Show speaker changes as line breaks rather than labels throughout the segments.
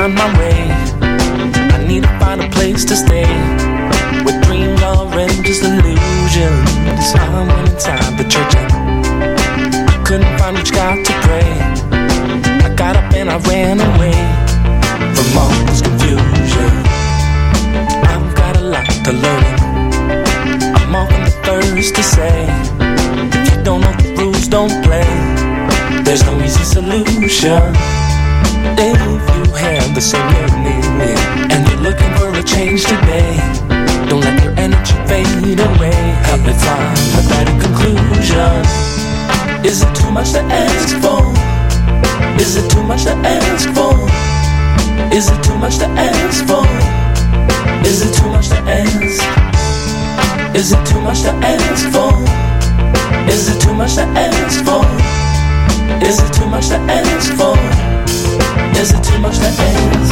find my way. I need to find a place to stay, where dreams are just illusions. I went inside the church and I couldn't find which God to pray. I got up and I ran away from all this confusion. I've got a lot to learn. I'm often the first to say, if you don't know the rules, don't play. There's no easy solution. If you have the same yearning and you're looking for a change today, don't let your energy fade away. Help me find a better conclusion. Is it too much to ask for? Is it too much to ask for? Is it too much to ask for? Is it too much to ask? Is it too much to ask for? Is it too much to ask for? Is it too much to ask for? Is it too much to ask?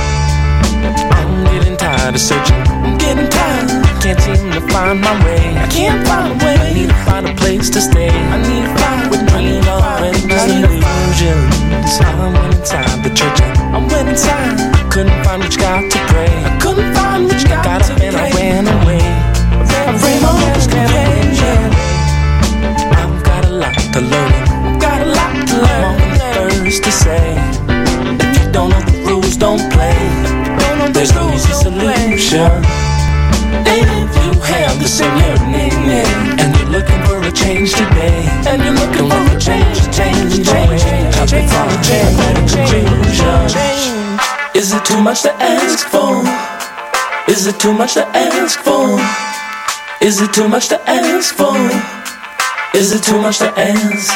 I'm getting tired of searching. I'm getting tired. Can't seem to find my way. I can't find a way. I need to find a place to stay. I need to find with dreams and just illusions. I went inside the church and I went inside. I couldn't find which God to pray. I couldn't find which God to pray. Got up and I ran away. I ran on this confusion. I've got a lot to learn. I've got a lot to learn. I'm often the first to say, if you don't know the rules, don't play. There's no easy solution. If you have the same yearning and you're looking for a change today, and you're looking for a change. Help me find a better conclusion. Is it too much to ask for? Is it too much to ask for? Is it too much to ask for? Is it too much to ask?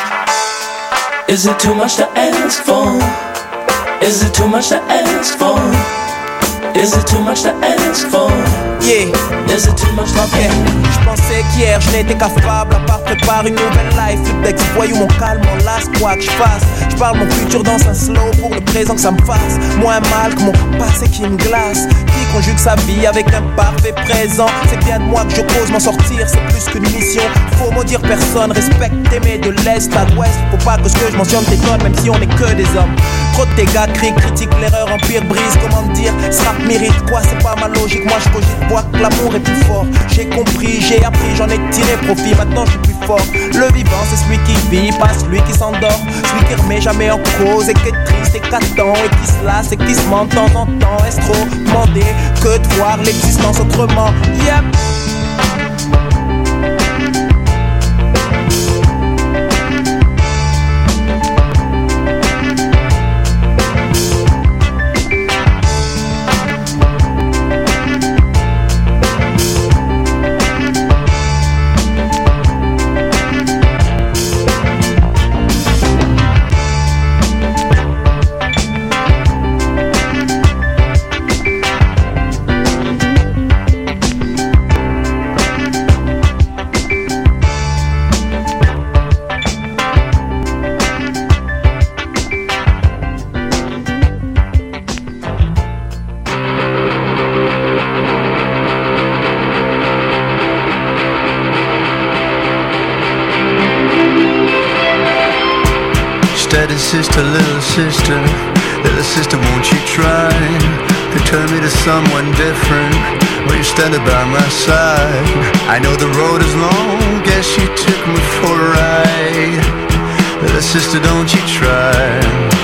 Is it too much to ask for? Is it too much to ask for? Is it too much to ask for?
Yeah.
Is it too much to ask?
Je pensais qu'hier je n'étais qu'affable, à part préparer une nouvelle life. Flip deck, voyou mon calme, mon las, quoi que je fasse. Je parle mon futur dans un slow pour le présent que ça me fasse moins mal que mon passé qui me glace. Qui conjugue sa vie avec un parfait présent. C'est bien de moi que je cause m'en sortir, c'est plus qu'une mission. Faut maudire personne, respecte aimer de l'est à l'ouest. Faut pas que ce que je mentionne t'étonne, même si on est que des hommes. Trop de dégâts, cris, critiquent l'erreur, empire, brise, comment dire. Ce rap mérite quoi, c'est pas ma logique. Moi je cogite, vois que l'amour est plus fort. J'ai compris, j'ai appris, j'en ai tiré profit. Maintenant je suis plus fort. Le vivant c'est celui qui vit, pas celui qui s'endort. Celui qui remet jamais en cause et qui est triste et qu'attend et qui se lasse et qui se ment de temps en temps. Est-ce trop demander que de voir l'existence autrement? Yep.
Sister, little sister, won't you try to turn me to someone different? Will you stand by my side? I know the road is long, guess you took me for a ride. Little sister, don't you try.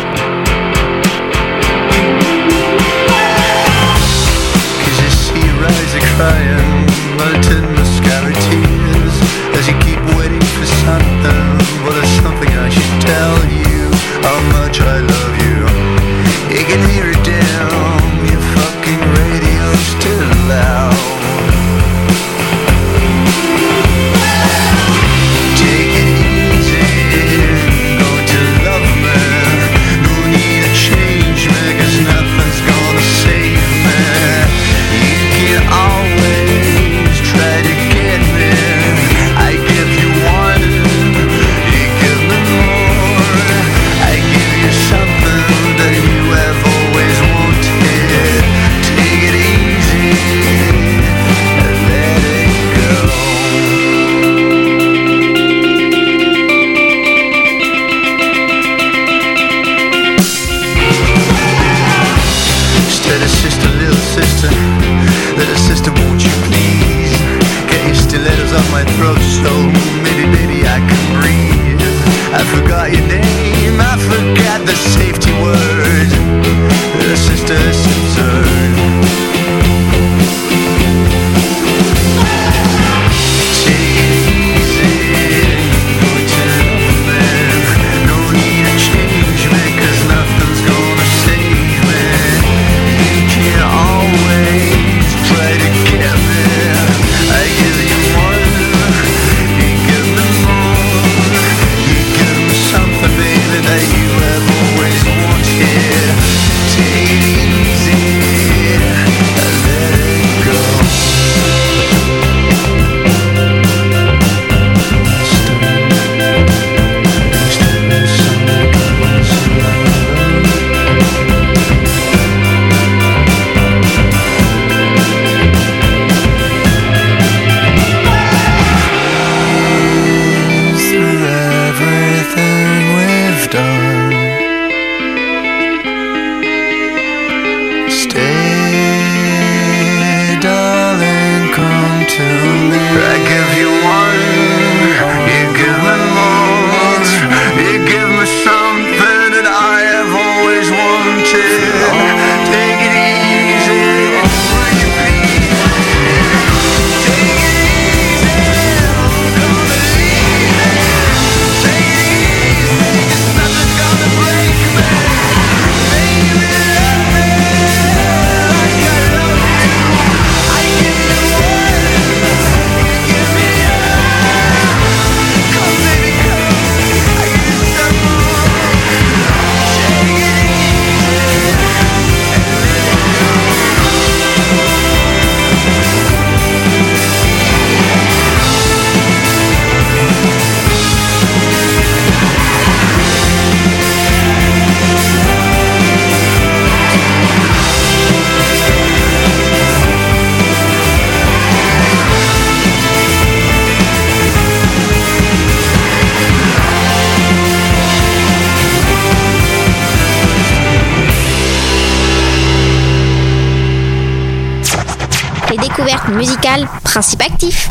Cause you see your eyes are crying, melted mascara tears, as you keep waiting for something. Well, there's something I should tell you. How much I love you. You can hear it down your fucking radio's still loud. Take it easy, going to love me. sister, little sister, little sister, won't you please get your stilettos off my throat so maybe I can breathe. I forgot your name, I forgot the safety word. Little sister, it's absurd. Take it easy, go to the man. No need to change me, 'cause nothing's gonna save me. You can always try to get me. I give you one, you give me more. You give me something, baby, that you have always wanted. Take it easy, and let it go.
Découverte musicale, principe actif.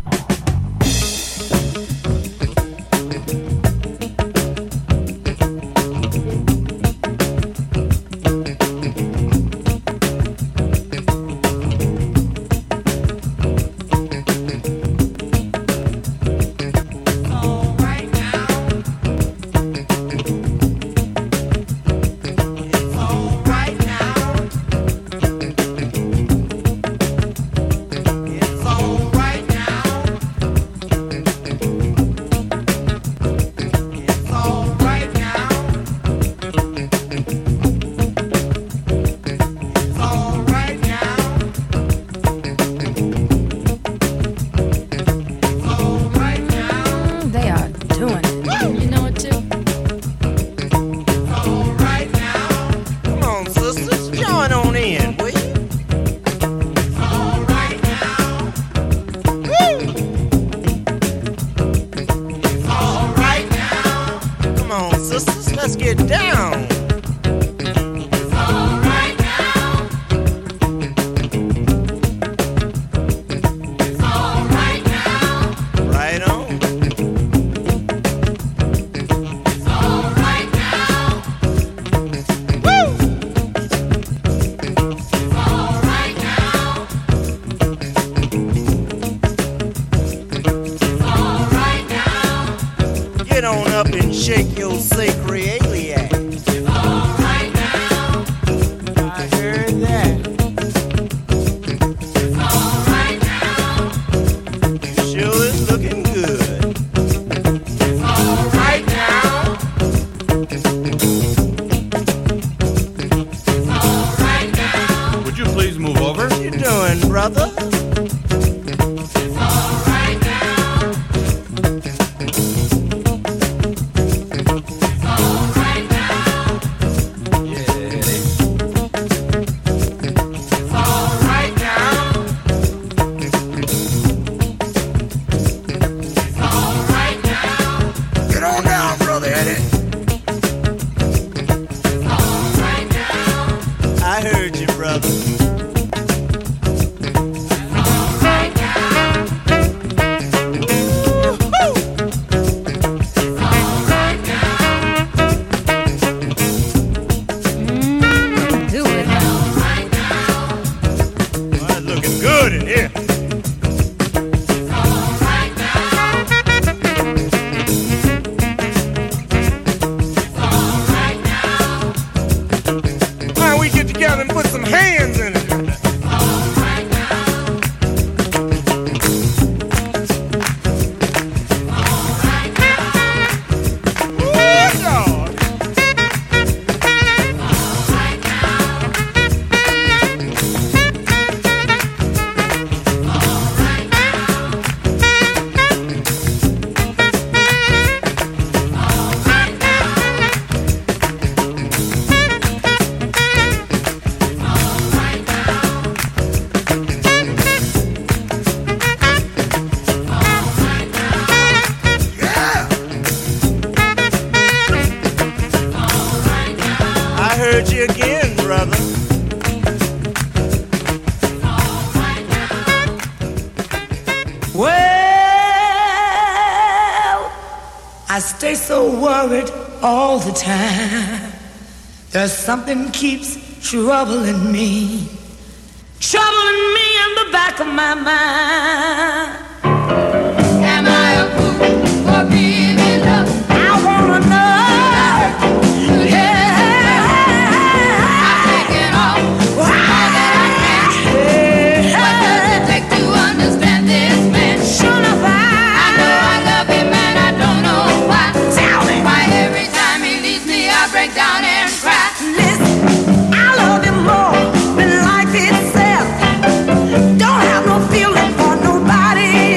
I heard you, brother.
I stay so worried all the time. There's something keeps troubling me. Troubling me in the back of my mind. Am I a fool for being in love? I wanna know. Yeah. I'm taking off all that I can. What does it take to understand this man? Sure enough, I know I love him and I don't know why. Tell me why every time he leaves me I break down and cry. Listen, I love him more than life itself. Don't have no feeling for nobody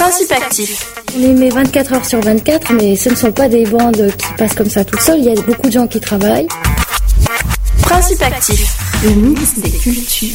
Principe actif.
On les met 24 heures sur 24, mais ce ne sont pas des bandes qui passent comme ça tout seul. Il y a beaucoup de gens qui travaillent.
Principe actif. Le mix des cultures.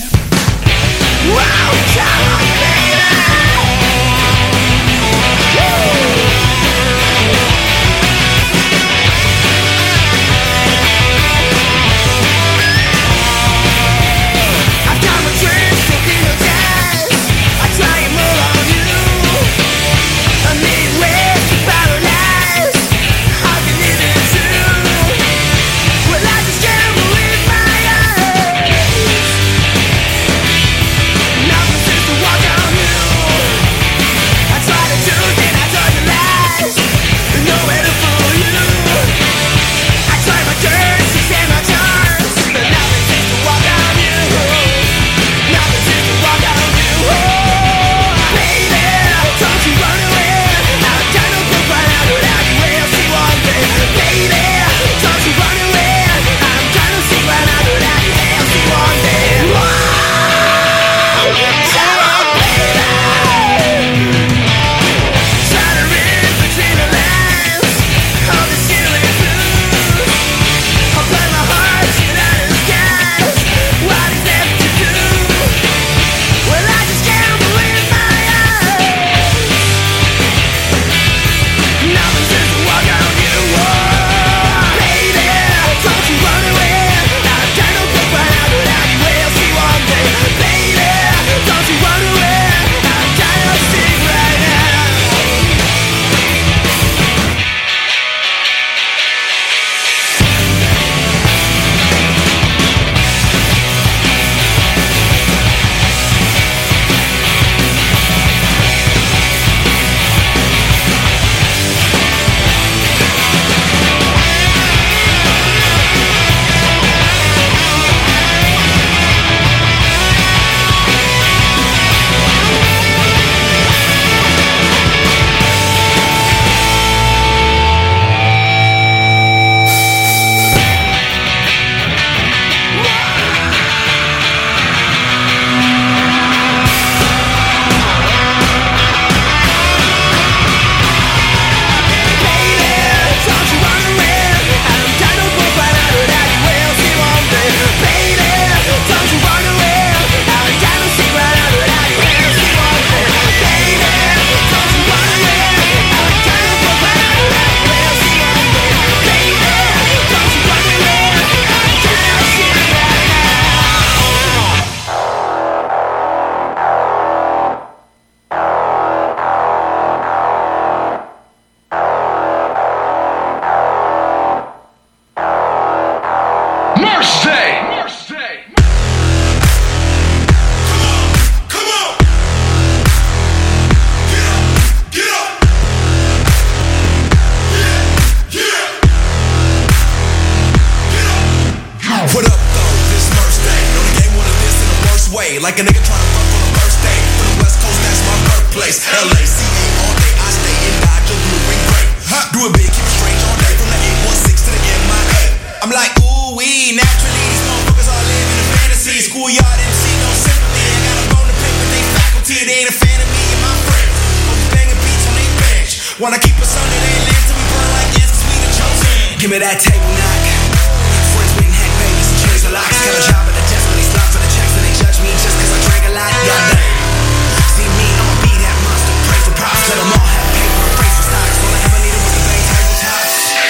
Like a nigga tryna fuck on the first day. From the West Coast, that's my birthplace. LACA all day, I stay in Dodge, your blue ring great. Do it big, keep it strange all day. From the 816 to the MIA. I'm like, ooh, wee, naturally, these motherfuckers all live in a fantasy. Schoolyard MC, no sympathy. I got a bone to pick with they faculty. They ain't a fan of me and my friends. Always banging beats on they bench. Wanna keep us under their lens till we burn like ants, cause we the chosen. Give me that table knock. Friends waiting, hack babies and trays of locks. Got a job at the desk, but they stop for the checks and they judge me just cause I drank a lot. Y'all dang. See me, I'ma be that monster. Pray for props, let them all have paper and praise for stocks. All I ever needed was the bang tabletops.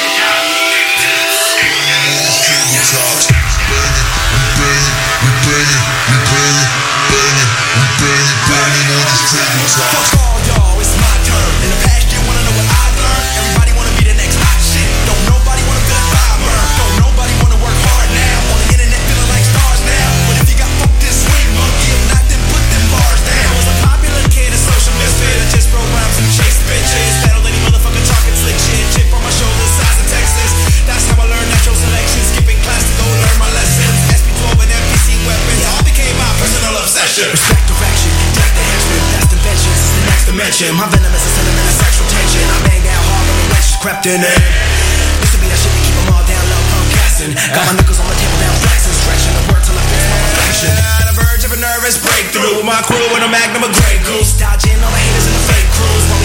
Fuck all y'all, it's my turn. In the past year, wanna know what I learned? Everybody wanna be the next hot shit. Don't nobody wanna good vibe burn. Don't nobody wanna work hard now. On the internet feeling like stars now. But if you got fucked this swing monkey, if not, then put them bars down. I was a popular kid, a social misfit. I just wrote rhymes and chased bitches. Battle any motherfucker talking slick shit. Chip on my shoulder, size of Texas. That's how I learned natural selection. Skipping class to go learn my lessons. SP12 and MPC weapons all became my personal obsession. Respect direction, death the henchman. That's the vengeance, it's the next dimension. My venom is a sentiment of sexual tension. I banged out hard when the wenches crept in. Used to be that shit to keep them all down low, punk gassing. Got my knuckles on the table down flexing. Stretching the word till I fix my reflection. On the verge of a nervous breakthrough with my crew and a magnum of Grey Goose. Dodging all the haters and the fake crews. While we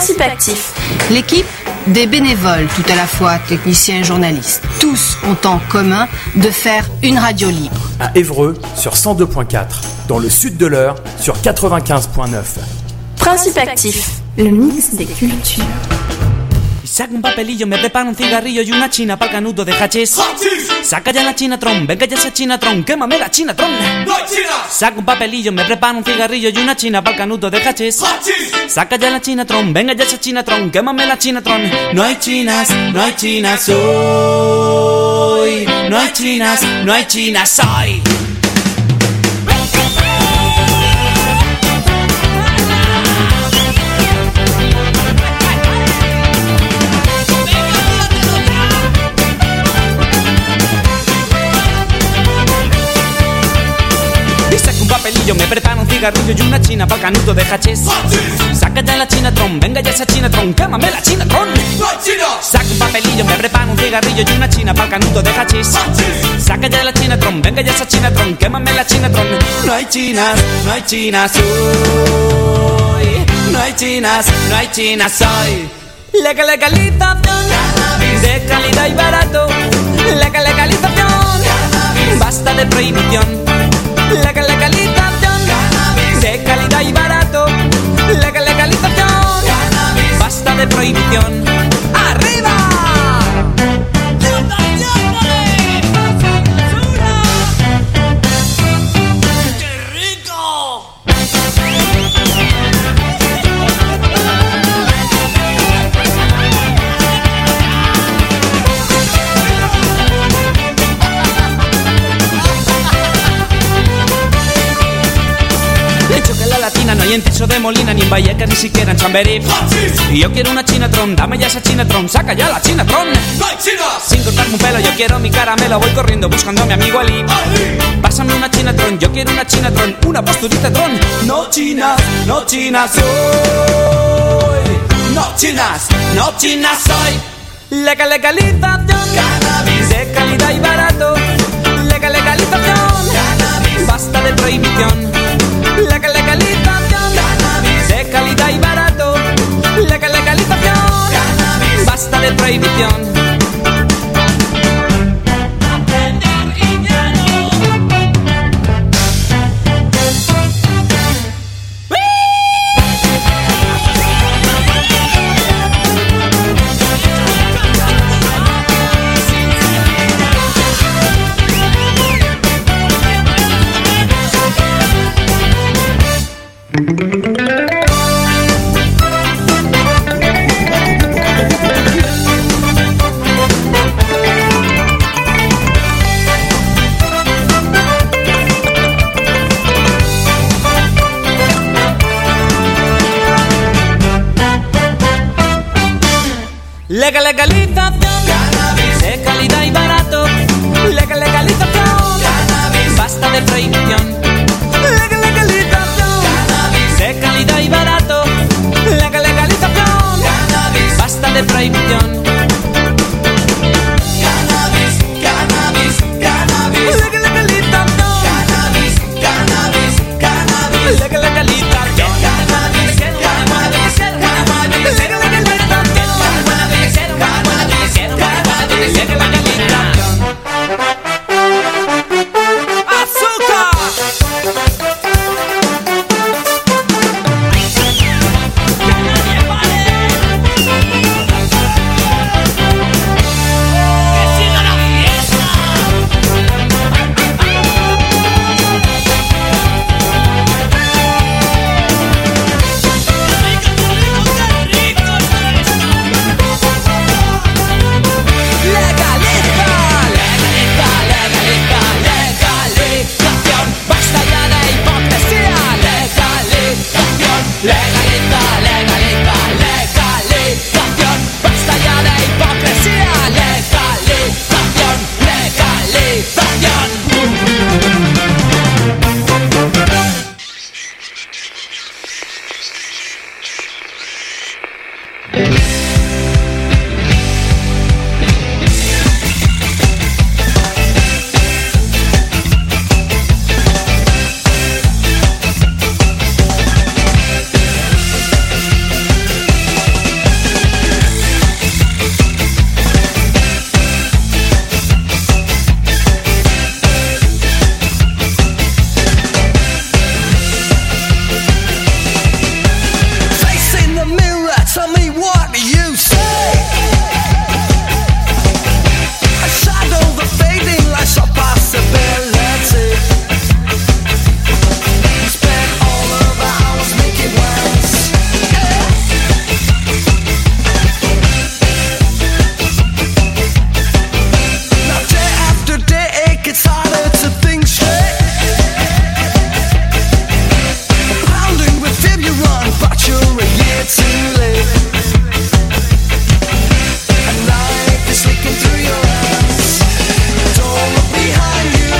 Principe actif.
L'équipe, des bénévoles, tout à la fois techniciens et journalistes. Tous ont en commun de faire une radio libre.
À Évreux sur 102.4, dans le sud de l'Eure sur 95.9.
Principe actif, le mix des cultures.
Saca un papelillo, me prepara un cigarrillo y una china pa'l canuto de hachís. Saca ya la chinatron, venga ya esa chinatron, quémame la chinatron. ¡No hay chinas! Saca un papelillo, me prepara un cigarrillo y una china pa'l canuto de hachís. Saca ya la chinatron, venga ya esa chinatron, quémame la chinatron. No hay chinas hoy. No hay chinas hoy. Papelillo, me preparo un cigarrillo y una china pa'l canuto de hachís. Saca ya la chinatron, venga ya esa chinatron, quémame la chinatron. ¡No hay chinas! Saca un papelillo, me preparo un cigarrillo y una china pa'l canuto de hachís. Saca ya la chinatron, venga ya esa chinatron, quémame la chinatron. No hay chinas hoy. No hay chinas hoy. Legalización de calidad y barato. Legalización, basta de prohibición. Legalización de calidad y barato. Legalización, basta de prohibición. ¡Arriba! ¡Qué rico! No hay en Tiso de Molina, ni en Vallecas, ni siquiera en Chamberí. Y yo quiero una chinatron, dame ya esa chinatron, saca ya la chinatron. ¡No hay chinas! Sin cortarme un pelo, yo quiero mi caramelo, voy corriendo buscando a mi amigo Ali. Pásame una chinatron, yo quiero una chinatron, una posturita tron. No chinas hoy. No chinas hoy. Legalización, cannabis de calidad y barato. Legalización, cannabis, basta de prohibición. Legalización, cannabis de calidad y barato. Legalización, cannabis, basta de prohibición. Legalización